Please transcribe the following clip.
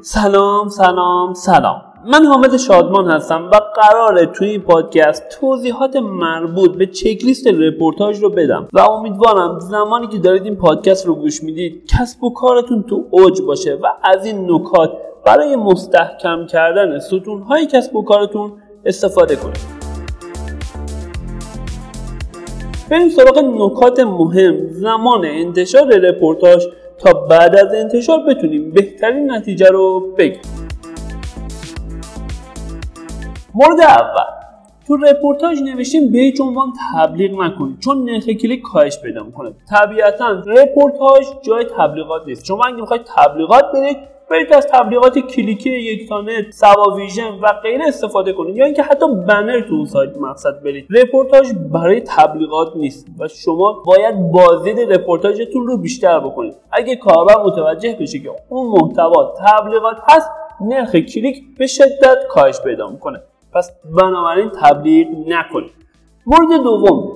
سلام. من حامد شادمان هستم و قراره توی این پادکست توضیحات مربوط به چکلیست رپورتاج رو بدم و امیدوارم زمانی که دارید این پادکست رو گوش میدید کسب و کارتون تو اوج باشه و از این نکات برای مستحکم کردن ستونهای کسب و کارتون استفاده کنید. بریم سراغ نکات مهم زمان انتشار رپورتاج تا بعد از انتشار بتونیم بهترین نتیجه رو بگیریم. مورد اول، تو رپورتاج نوشتیم به هیچ عنوان تبلیغ نکنید چون نرخ کلیک کاهش پیدا میکنه. طبیعتاً رپورتاج جای تبلیغات نیست. شما اگه میخواید تبلیغات برید از تبلیغات کلیکی یکتانت، سواویژن و غیره استفاده کنید یا اینکه حتی بنر تو اون سایت مقصد برید. رپورتاج برای تبلیغات نیست و شما باید بازدید رپورتاجتون رو بیشتر بکنید. اگه کاربر متوجه بشه که اون محتوا تبلیغات هست، نرخ کلیک به شدت کاهش پیدا میکنه. پس بنابراین تبلیغ نکنید. مورد دوم،